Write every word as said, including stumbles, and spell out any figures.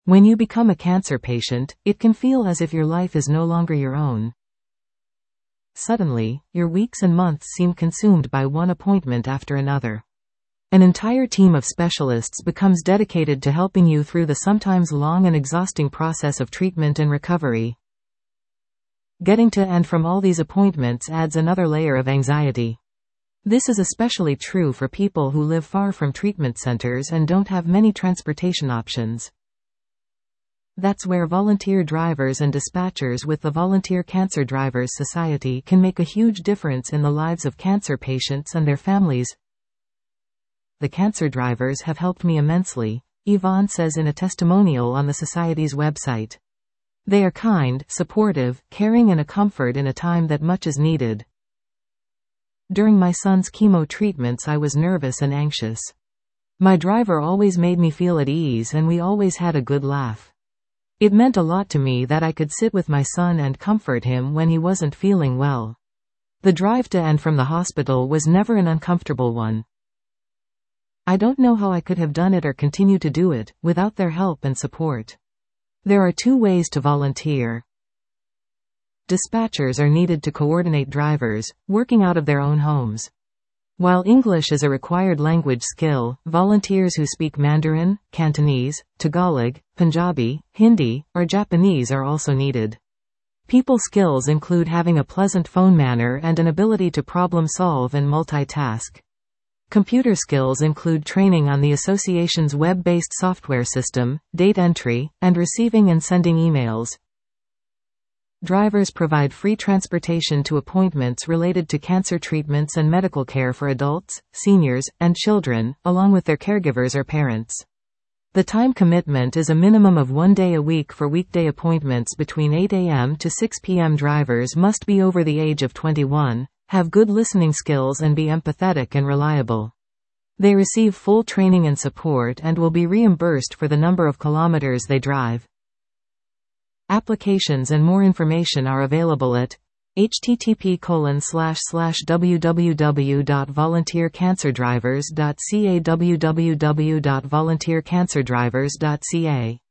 When you become a cancer patient, it can feel as if your life is no longer your own. Suddenly, your weeks and months seem consumed by one appointment after another. An entire team of specialists becomes dedicated to helping you through the sometimes long and exhausting process of treatment and recovery. Getting to and from all these appointments adds another layer of anxiety. This is especially true for people who live far from treatment centers and don't have many transportation options. That's where volunteer drivers and dispatchers with the Volunteer Cancer Drivers Society can make a huge difference in the lives of cancer patients and their families. The cancer drivers have helped me immensely, Yvonne says in a testimonial on the Society's website. They are kind, supportive, caring and a comfort in a time that much is needed. During my son's chemo treatments I was nervous and anxious. My driver always made me feel at ease and we always had a good laugh. It meant a lot to me that I could sit with my son and comfort him when he wasn't feeling well. The drive to and from the hospital was never an uncomfortable one. I don't know how I could have done it or continue to do it, without their help and support. There are two ways to volunteer. Dispatchers are needed to coordinate drivers, working out of their own homes. While English is a required language skill, volunteers who speak Mandarin, Cantonese, Tagalog, Punjabi, Hindi, or Japanese are also needed. People skills include having a pleasant phone manner and an ability to problem solve and multitask. Computer skills include training on the association's web-based software system, date entry, and receiving and sending emails. Drivers provide free transportation to appointments related to cancer treatments and medical care for adults, seniors, and children, along with their caregivers or parents. The time commitment is a minimum of one day a week for weekday appointments between eight a m to six p m Drivers must be over the age of twenty-one, have good listening skills and be empathetic and reliable. They receive full training and support and will be reimbursed for the number of kilometers they drive. Applications and more information are available at h t t p colon slash slash w w w dot volunteer cancer drivers dot c a w w w dot volunteer cancer drivers dot c a